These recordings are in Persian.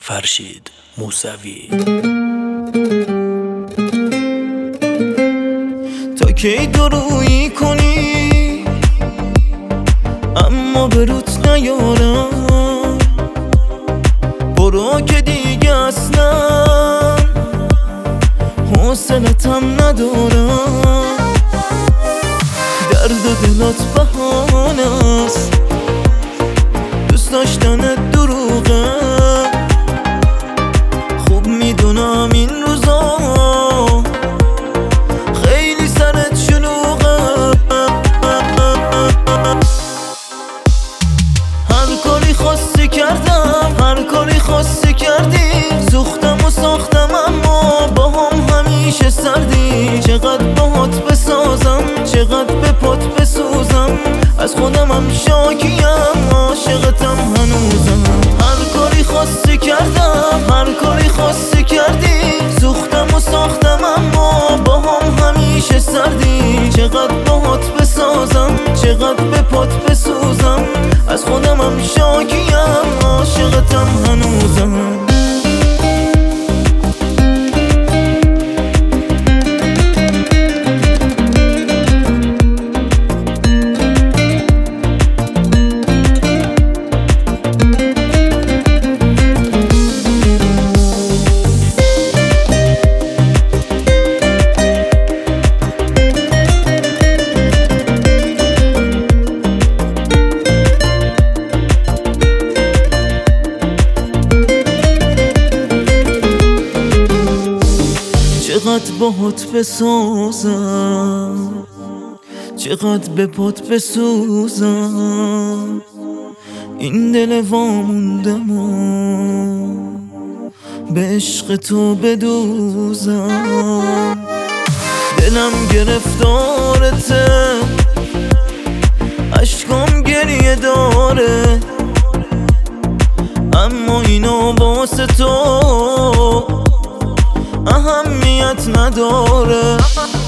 فرشید موسوی. تا کی درویی کنی اما به روت نیارم، برو که دیگه اصلا حوصلتم ندارم. درد دلات بهانه است، دوست داشتنت دروغه، خوب میدونم این روزا خیلی سرت شلوغه. هر کاری خواستی کردم، هر کاری خواستی کردی، سوختم و ساختم اما با هم همیشه سردی. چقدر باهات بسازم، چقدر به پات بسوزم، از خودمم شاکیم، عاشقتم هنوزم. هر کاری خواستی کردم، هر کاری خواستی کردی، سوختم و ساختم اما با هم همیشه سردی. چقدر باهات بسازم، چقدر به پات بسوزم، از خودمم شاکیم، عاشقتم هنوزم. چقدر باهات بسازم، چقدر به پات بسوزم، این دل واموندم و به عشق تو بدوزم. دلم گرفتارته، اشکام گریه داره، اما اینو واسه تو اهمیت نداره.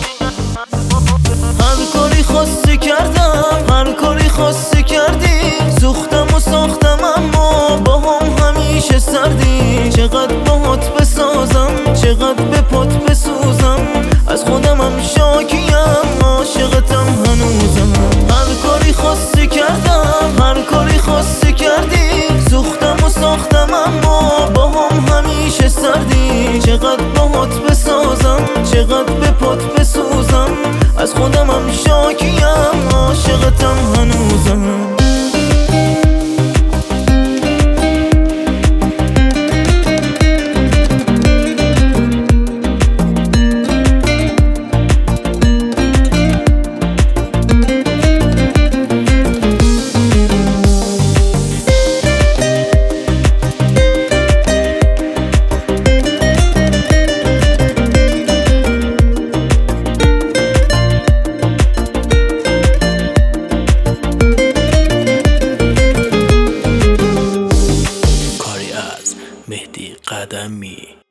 هر کاری خواستی کردم، هر کاری خواستی کردی، سوختم و ساختم اما با هم همیشه سردی. چقدر باهات بسازم، چقدر به پات بسوزم، از خودمم شاکیم، عاشقتم هنوزم. هر کاری خواستی کردم، هر کاری خواستی کردی، سوختم و ساختم اما با هم همیشه سردی. چقدر باهات بسازم، چقدر به پات بسوزم، از خودمم شاکیم، عاشقتم هنوزم. مهدی قدمی.